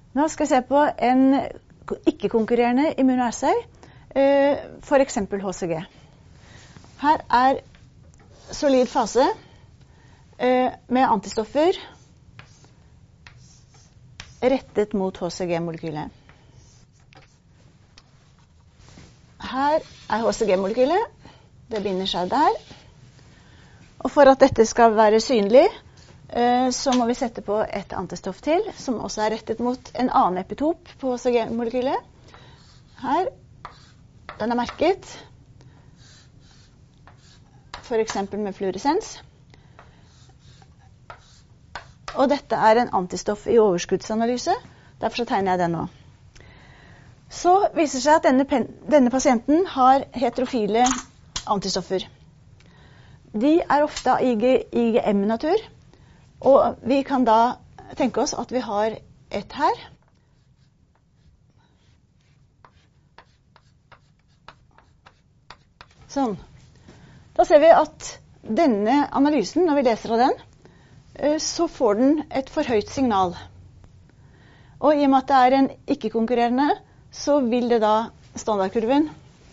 Nå skal vi se på en ikke-konkurrerende immunassay, for eksempel HCG. Her er solid fase med antistoffer rettet mot HCG-molekylet. Her er HCG-molekylet. Det binder seg der. Og for at dette skal være synlig, så må vi sette på et antistoff til, som også er rettet mot en annen epitop på HCG-molekylet. Her, den er merket, for eksempel med fluoresens. Og dette er en antistoff i overskuddsanalyse, derfor så tegner jeg den nå. Så viser det seg at denne pasienten har heterofile antistoffer. De er ofte av IgM-natur, og vi kan da tenke oss at vi har et her. Sånn. Da ser vi at denne analysen, når vi leser av den, så får den et for høyt signal. Og i og med at det er en ikke-konkurrerende, så vil det da standardkurven,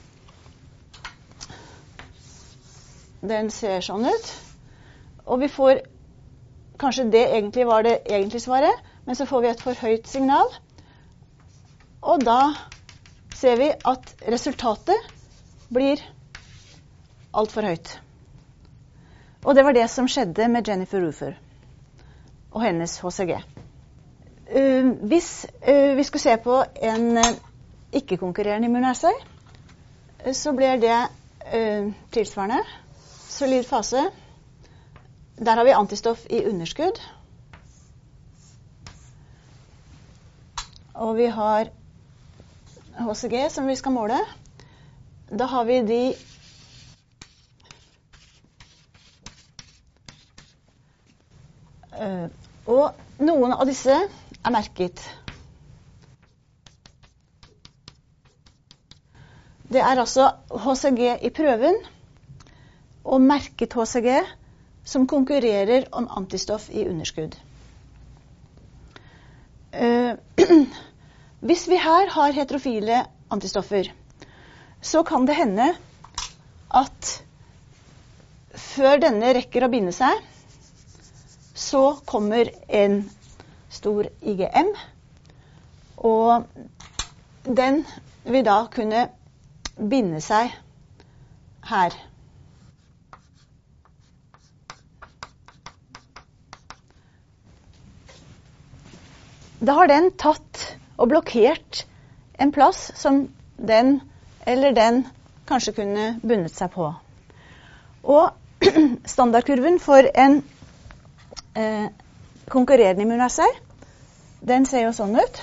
den ser sånn ut. Og vi får, kanskje det egentlig var det egentlige svaret, men så får vi et for høyt signal. Og da ser vi at resultatet blir alt for høyt. Og det var det som skjedde med Jennifer Rufer og hennes HCG. Hvis vi skulle se på en ikke-konkurrerende immunassay, så blir det tilsvarende. Solid fase. Der har vi antistoff i underskudd. Og vi har HCG som vi skal måle. Da har vi de og noen av disse er merket. Det er altså HCG i prøven og merket HCG som konkurrerer om antistoff i underskudd. Hvis vi her har heterofile antistoffer, så kan det hende at før denne rekker å binde seg, så kommer en stor IgM, og den vil da kunne binde seg her. Da har den tatt og blokkert en plass som den eller den kanskje kunne bundet seg på. Og standardkurven for en konkurrerende immunassay, den ser jo sånn ut.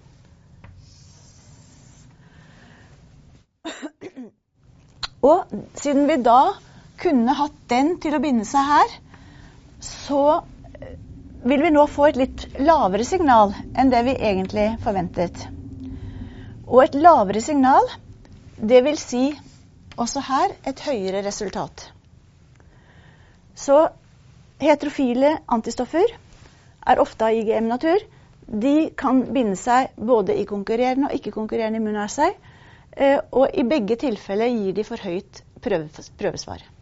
Og siden vi da kunne hatt den til å binde seg her, så vil vi nå få et litt lavere signal enn det vi egentlig forventet. Og et lavere signal, det vil si også her et høyere resultat. Så heterofile antistoffer er ofte av IgM-natur. De kan binde seg både i konkurrerende og ikke-konkurrerende immunassay, og i begge tilfeller gir de for høyt prøvesvar.